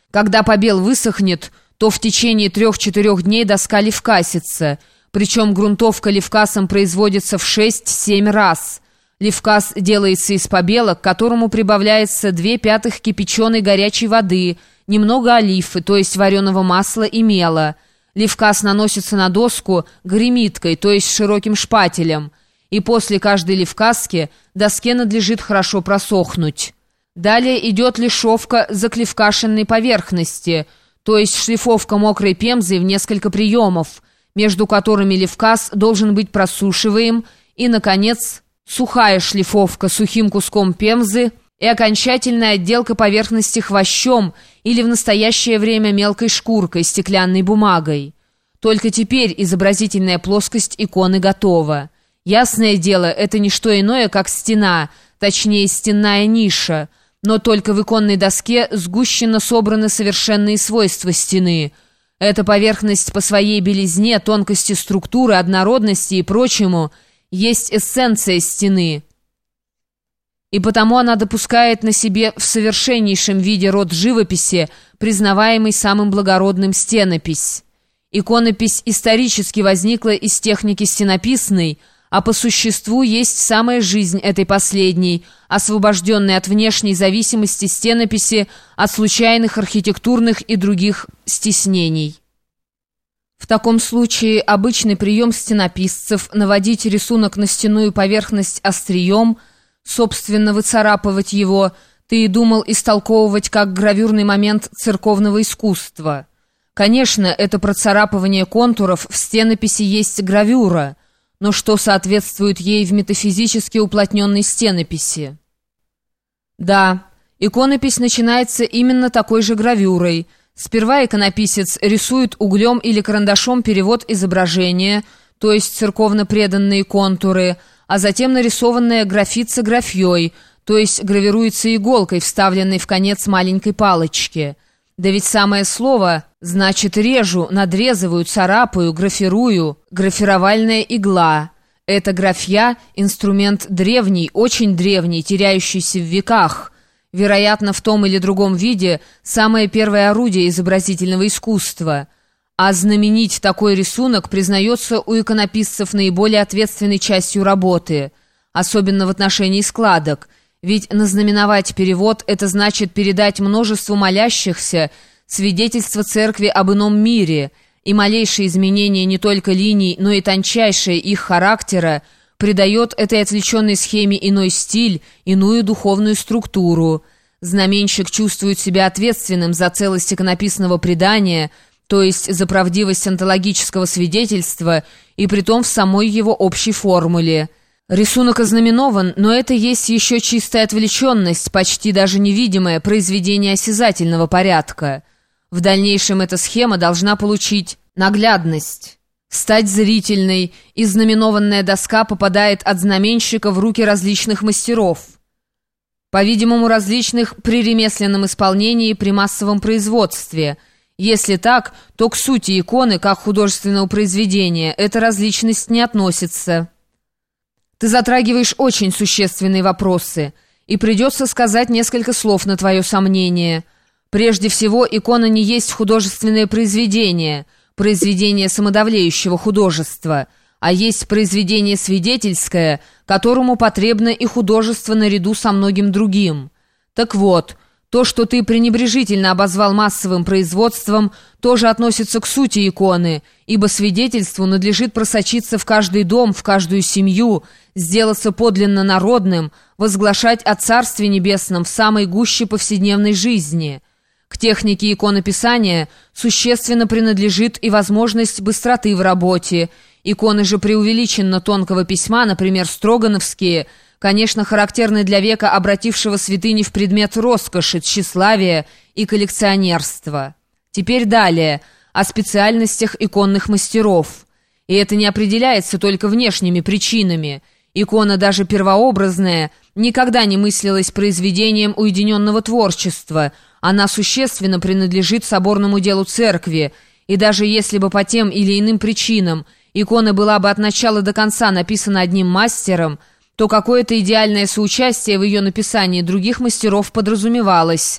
Когда побел высохнет, то в течение 3-4 дней доска левкасится, причем грунтовка левкасом производится в 6-7 раз. Левкас делается из побела, к которому прибавляется 2/5 кипяченой горячей воды, немного олифы, то есть вареного масла и мела. Левкас наносится на доску гремиткой, то есть широким шпателем, и после каждой левкаски доске надлежит хорошо просохнуть. Далее идет лишовка заклевкашенной поверхности, то есть шлифовка мокрой пемзой в несколько приемов, между которыми левкас должен быть просушиваем, и, наконец, сухая шлифовка сухим куском пемзы и окончательная отделка поверхности хвощом или в настоящее время мелкой шкуркой, стеклянной бумагой. Только теперь изобразительная плоскость иконы готова. Ясное дело, это не что иное, как стена, точнее стенная ниша, но только в иконной доске сгущенно собраны совершенные свойства стены. Эта поверхность по своей белизне, тонкости структуры, однородности и прочему есть эссенция стены. И потому она допускает на себе в совершеннейшем виде род живописи, признаваемый самым благородным стенопись. Иконопись исторически возникла из техники стенописной, а по существу есть самая жизнь этой последней, освобожденной от внешней зависимости стенописи, от случайных архитектурных и других стеснений. В таком случае обычный прием стенописцев наводить рисунок на стенную поверхность острием, собственно выцарапывать его, ты и думал истолковывать как гравюрный момент церковного искусства. Конечно, это процарапывание контуров в стенописи есть гравюра, но что соответствует ей в метафизически уплотненной стенописи? Да, иконопись начинается именно такой же гравюрой. Сперва иконописец рисует углем или карандашом перевод изображения, то есть церковно преданные контуры, а затем нарисованная графится графьей, то есть гравируется иголкой, вставленной в конец маленькой палочки. Да ведь самое слово значит режу, надрезываю, царапаю, графирую, графировальная игла. Эта графья – инструмент древний, очень древний, теряющийся в веках. Вероятно, в том или другом виде самое первое орудие изобразительного искусства. А знаменить такой рисунок признается у иконописцев наиболее ответственной частью работы, особенно в отношении складок. Ведь назнаменовать перевод – это значит передать множеству молящихся свидетельство церкви об ином мире, и малейшее изменение не только линий, но и тончайшее их характера придает этой отвлеченной схеме иной стиль, иную духовную структуру. Знаменщик чувствует себя ответственным за целость иконописного предания, то есть за правдивость онтологического свидетельства, и притом в самой его общей формуле. Рисунок ознаменован, но это есть еще чистая отвлеченность, почти даже невидимое произведение осязательного порядка. В дальнейшем эта схема должна получить наглядность, стать зрительной, и знаменованная доска попадает от знаменщика в руки различных мастеров. По-видимому, различных при ремесленном исполнении, при массовом производстве. Если так, то к сути иконы, как художественного произведения, эта различность не относится. Ты затрагиваешь очень существенные вопросы, и придется сказать несколько слов на твое сомнение. Прежде всего, икона не есть художественное произведение, произведение самодовлеющего художества, а есть произведение свидетельское, которому потребно и художество наряду со многим другим. Так вот, то, что ты пренебрежительно обозвал массовым производством, тоже относится к сути иконы, ибо свидетельству надлежит просочиться в каждый дом, в каждую семью, сделаться подлинно народным, возглашать о Царстве Небесном в самой гуще повседневной жизни. К технике иконописания существенно принадлежит и возможность быстроты в работе. Иконы же преувеличенно тонкого письма, например, строгановские, конечно, характерны для века, обратившего святыни в предмет роскоши, тщеславия и коллекционерства. Теперь далее, о специальностях иконных мастеров. И это не определяется только внешними причинами. Икона, даже первообразная, никогда не мыслилась произведением уединенного творчества. Она существенно принадлежит соборному делу церкви, и даже если бы по тем или иным причинам икона была бы от начала до конца написана одним мастером, то какое-то идеальное соучастие в ее написании других мастеров подразумевалось.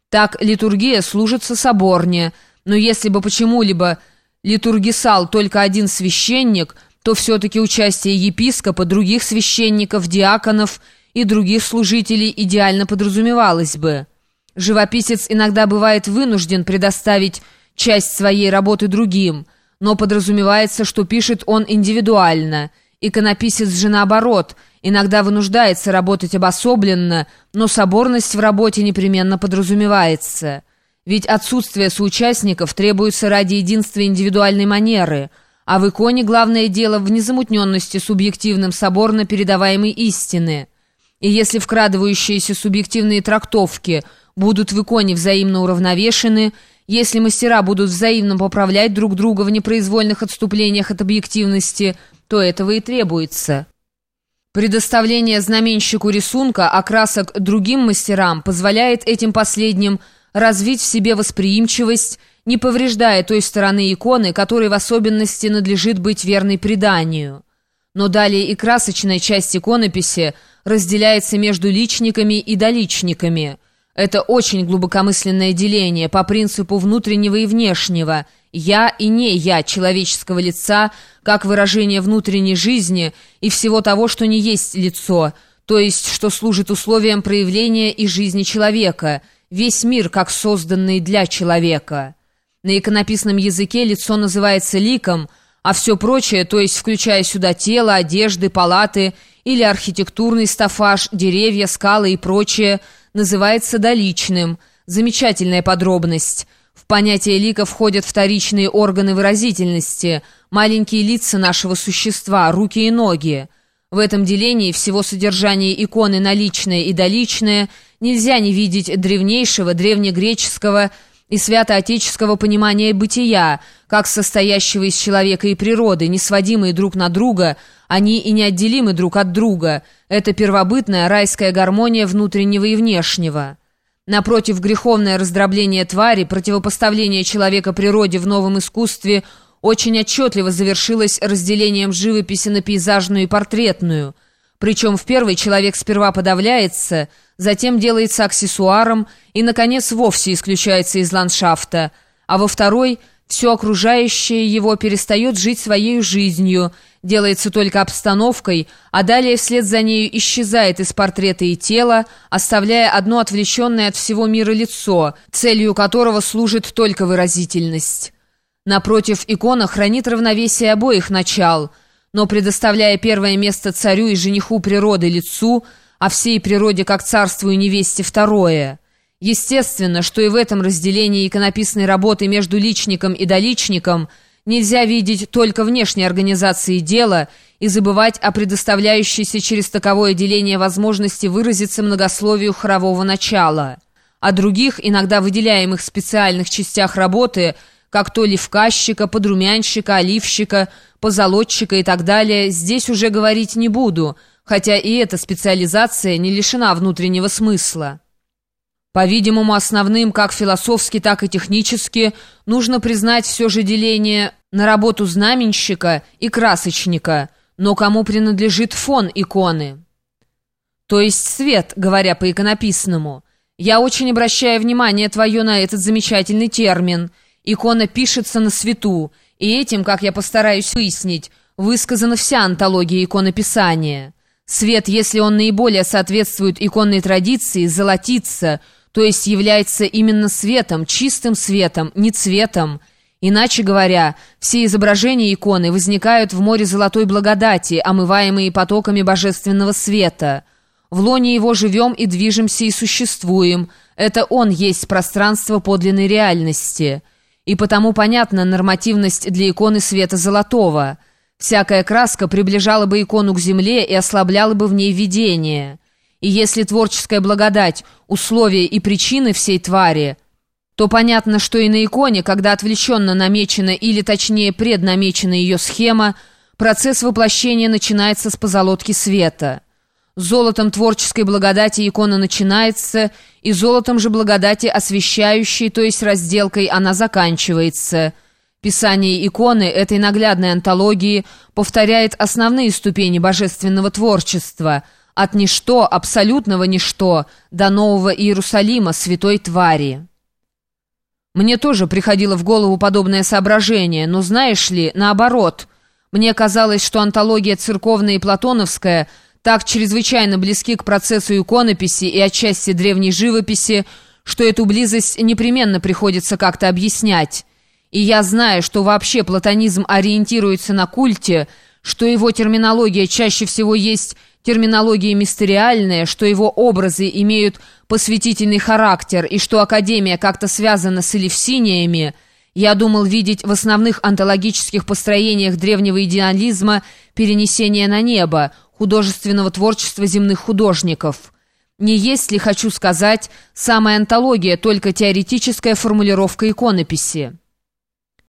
Так литургия служится соборне, но если бы почему-либо литургисал только один священник, то все-таки участие епископа, других священников, диаконов и других служителей идеально подразумевалось бы. Живописец иногда бывает вынужден предоставить часть своей работы другим, но подразумевается, что пишет он индивидуально. Иконописец же наоборот, иногда вынуждается работать обособленно, но соборность в работе непременно подразумевается. Ведь отсутствие соучастников требуется ради единства индивидуальной манеры, а в иконе главное дело в незамутненности субъективным соборно передаваемой истины. И если вкрадывающиеся субъективные трактовки будут в иконе взаимно уравновешены, если мастера будут взаимно поправлять друг друга в непроизвольных отступлениях от объективности, то этого и требуется. Предоставление знаменщику рисунка окрасок другим мастерам позволяет этим последним развить в себе восприимчивость, не повреждая той стороны иконы, которой в особенности надлежит быть верной преданию. Но далее и красочная часть иконописи разделяется между личниками и доличниками. Это очень глубокомысленное деление по принципу внутреннего и внешнего, «я» и «не я» человеческого лица, как выражение внутренней жизни и всего того, что не есть лицо, то есть что служит условием проявления и жизни человека, весь мир как созданный для человека. На иконописном языке лицо называется ликом, а все прочее, то есть включая сюда тело, одежды, палаты или архитектурный стаффаж, деревья, скалы и прочее, называется доличным. Замечательная подробность. В понятие лика входят вторичные органы выразительности, маленькие лица нашего существа, руки и ноги. В этом делении всего содержания иконы на личное и доличное нельзя не видеть древнейшего, древнегреческого и святоотеческого понимания бытия, как состоящего из человека и природы, не сводимые друг на друга, они и неотделимы друг от друга. Это первобытная райская гармония внутреннего и внешнего. Напротив, греховное раздробление твари, противопоставление человека природе в новом искусстве очень отчетливо завершилось разделением живописи на пейзажную и портретную. Причем в первой человек сперва подавляется, затем делается аксессуаром и, наконец, вовсе исключается из ландшафта, а во второй все окружающее его перестает жить своей жизнью, делается только обстановкой, а далее вслед за нею исчезает из портрета и тела, оставляя одно отвлеченное от всего мира лицо, целью которого служит только выразительность. Напротив, икона хранит равновесие обоих начал, но предоставляя первое место царю и жениху природы лицу, а всей природе как царству и невесте второе. Естественно, что и в этом разделении иконописной работы между личником и доличником нельзя видеть только внешней организации дела и забывать о предоставляющейся через таковое деление возможности выразиться многословию хорового начала. О других, иногда выделяемых специальных частях работы, как то левкащика, подрумянщика, оливщика, позолотчика и так далее, здесь уже говорить не буду, хотя и эта специализация не лишена внутреннего смысла. По-видимому, основным, как философски, так и технически, нужно признать все же деление на работу знаменщика и красочника, но кому принадлежит фон иконы? То есть свет, говоря по-иконописному. Я очень обращаю внимание твое на этот замечательный термин. Икона пишется на свету, и этим, как я постараюсь выяснить, высказана вся антология иконописания. Свет, если он наиболее соответствует иконной традиции, золотится, то есть является именно светом, чистым светом, не цветом. Иначе говоря, все изображения иконы возникают в море золотой благодати, омываемые потоками божественного света. В лоне его живем и движемся и существуем. Это он есть пространство подлинной реальности. И потому понятна нормативность для иконы света золотого. Всякая краска приближала бы икону к земле и ослабляла бы в ней видение. И если творческая благодать – условия и причины всей твари, то понятно, что и на иконе, когда отвлеченно намечена или точнее преднамечена ее схема, процесс воплощения начинается с позолотки света. Золотом творческой благодати икона начинается, и золотом же благодати освещающей, то есть разделкой, она заканчивается. Писание иконы этой наглядной антологии повторяет основные ступени божественного творчества – от ничто, абсолютного ничто, до Нового Иерусалима, святой твари. Мне тоже приходило в голову подобное соображение, но, знаешь ли, наоборот. Мне казалось, что антология церковная и платоновская так чрезвычайно близки к процессу иконописи и отчасти древней живописи, что эту близость непременно приходится как-то объяснять. И я знаю, что вообще платонизм ориентируется на культе, что его терминология чаще всего есть терминология мистериальная, что его образы имеют посвятительный характер и что Академия как-то связана с элевсиниями, я думал видеть в основных онтологических построениях древнего идеализма перенесение на небо, художественного творчества земных художников. Не есть ли, хочу сказать, самая онтология, только теоретическая формулировка иконописи?